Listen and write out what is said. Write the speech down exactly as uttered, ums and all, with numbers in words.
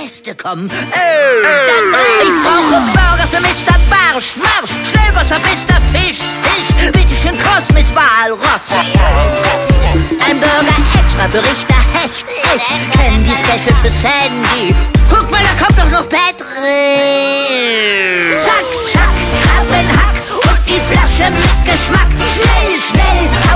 Gäste kommen. Oh, dann ich brauche Burger für Mister Barsch, Marsch, Schnellwasser, Mister Fisch, Fisch, bitteschön Kosmis Walross. Ein Burger extra für Richter Hecht, Hecht, Candy Special für Sandy. Guck mal, da kommt doch noch Patrick. Zack, zack, Krabbenhack und die Flasche mit Geschmack. Schnell, schnell,